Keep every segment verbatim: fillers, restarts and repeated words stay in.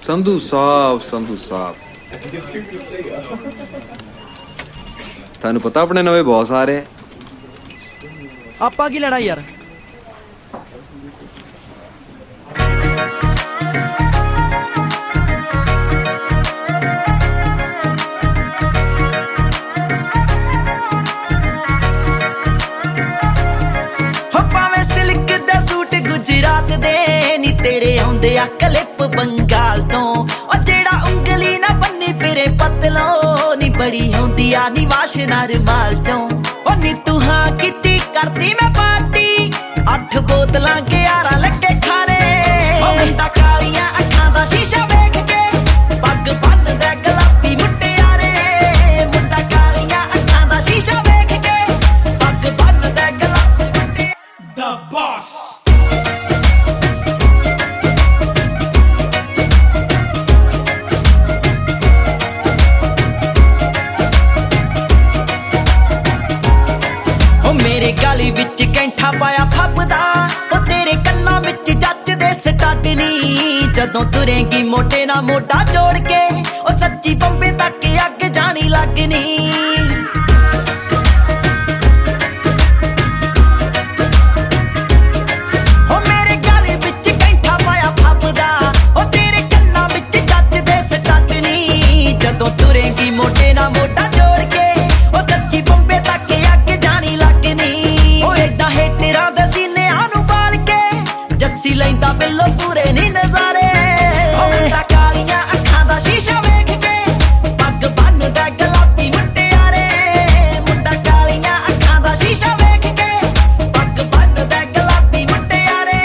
ਸੰਧੂ ਸਾਹਿਬ ਸੰਧੂ ਸਾਹਿਬ ਤੁਹਾਨੂੰ ਪਤਾ ਆਪਣੇ ਨਵੇਂ ਬੌਸ ਆ ਰਹੇ? ਆਪਾਂ ਕੀ ਲੈਣਾ ਯਾਰ? गुजरात दे नी तेरे आउंदे आ क्लिप बंगाल तो ओ जेड़ा उंगली ना बन्नी फिरे पतलो नी बड़ी होंदी आ नी वाशना रुमाल चों ओ नी तू हां कीती करदी मैं पार्टी अठ बोतलां ग्यारह लगे खारे ओ मुंडा कालियां अखां दा शीशा वेख के पग बन्नदा गुलाबी मुटियारे मुंडा कालियां अखां दा शीशा वेख के पग बन्नदा गुलाबी मुटियारे द बॉस मेरे गाली विच कैंठा पाया फबदा ओ तेरे कन्ना विच जचदे स्टड नी जदों तुरेंगी मोटे ना मोटा जोड़ के ओ सच्ची बंबे तक अग जानी लगनी ओ मेरे गाली विच कैंठा पाया फबदा ओ तेरे कन्ना विच जचदे स्टड नी जदों तुरेंगी मोटे ना मोटा जोड़ के ओ सच्ची बंबे तक जस्सी लैंदा बिल्लो पूरे नी नजारे मुंडा कालियां अखां दा शीशा वेख के पग बन्नदा गुलाबी मुटियारे मुंडा कालियां अखां दा शीशा वेख के पग बन्नदा गुलाबी मुटियारे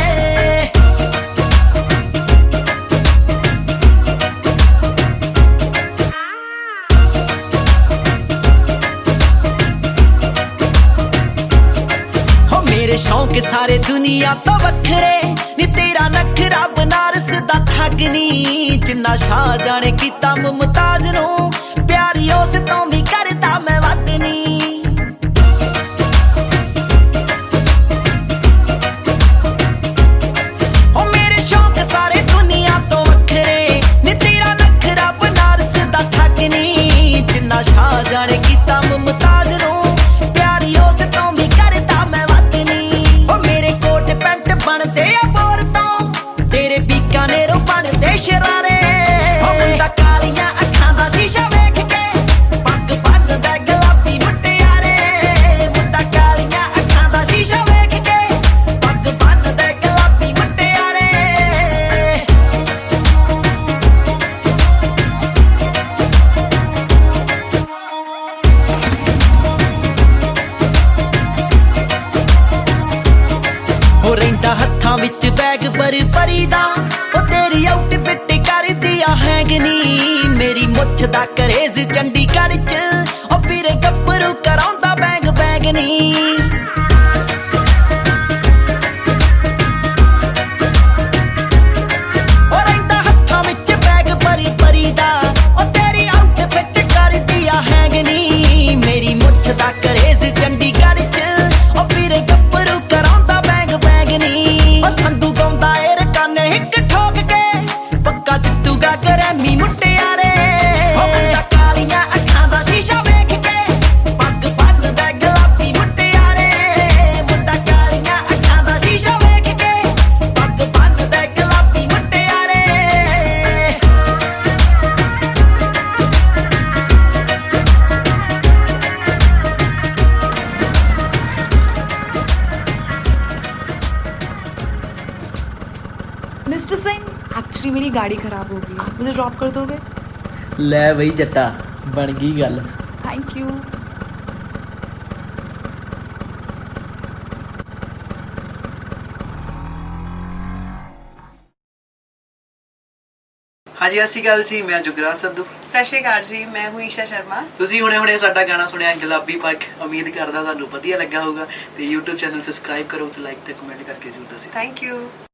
हो मेरे शौक सारे दुनिया तो वखरे नी तेरा नखरा बनारस दा ठगनी जिन्ना शाह जाने कीता मुमताज नू प्यारी उस तो भी करदा मैं वदनी ओ मेरे शौक सारे दुनिया तो वखरे नी तेरा नखरा बनारस दा ठगनी जिन्ना शाह जाने कीता मुमताज नू प्यारी उस तो भी करदा मैं वदनी ओ मेरे कोट पैंट बनदे आ बोर तो तेरे बीकानेरों बनदे शरारे ओ मुंडा कालियां अखां दा शीशा वेख के पग बन्नदा गुलाबी मुटियारे मुंडा कालियां अखां दा शीशा वेख के पग बन्नदा गुलाबी मुटियारे हो रहिंदा हत्थां विच बैग पर परी दा ओ तेरी आउटफिट करदी आ हैंगनी मेरी मुੱਛ दा करेज चंडीगढ़ च ओ फिर गब्बरू कराउंदा बैंग बैंगनी ओ रहिंदा हत्थां विच बैग पर परी दा ओ तेरी आउटफिट करदी आ हैंगनी मेरी मुੱਛ दा करेज चंडीगढ़ च ओ फिर गब्बरू कराउंदा बैंग बैंगनी ओ संधू गाउंदा ए रकाने हिक ठोक के पक्का जित्तूगा करैमी मुटियारे ओ मुंडा कालियां अखां दा शीशा वेख के पग बन्नदा गुलाबी मुटियारे मुंडा कालियां अखां दा शीशा वेख के पग बन्नदा गुलाबी मुटियारे मिस्टर सिंह, एक्चुअली मेरी गाड़ी खराब हो गई है, मुझे ड्रॉप कर दोगे? ਲੈ ਬਈ ਜੱਟਾ ਬਣ ਗਈ ਗੱਲ। Thank you. ਹਾਂਜੀ ਸਤਿ ਸ਼੍ਰੀ ਅਕਾਲ ਜੀ, ਮੈਂ ਜੁਗਰਾਜ ਸੰਧੂ। ਸਤਿ ਸ਼੍ਰੀ ਅਕਾਲ ਜੀ, ਮੈਂ ਹੂੰ ਈਸ਼ਾ ਸ਼ਰਮਾ। ਤੁਸੀਂ ਹੁਣੇ ਹੁਣੇ ਸਾਡਾ ਗਾਣਾ ਸੁਣਿਆ ਗੁਲਾਬੀ ਪੱਗ। ਉਮੀਦ ਕਰਦਾ ਤੁਹਾਨੂੰ ਵਧੀਆ ਲੱਗਾ ਹੋਊਗਾ ਤੇ YouTube ਚੈਨਲ ਸਬਸਕ੍ਰਾਈਬ ਕਰੋ ਤੇ ਲਾਈਕ ਤੇ ਕਮੈਂਟ ਕਰਕੇ ਜ਼ਰੂਰ ਦੱਸਿਓ। Thank you.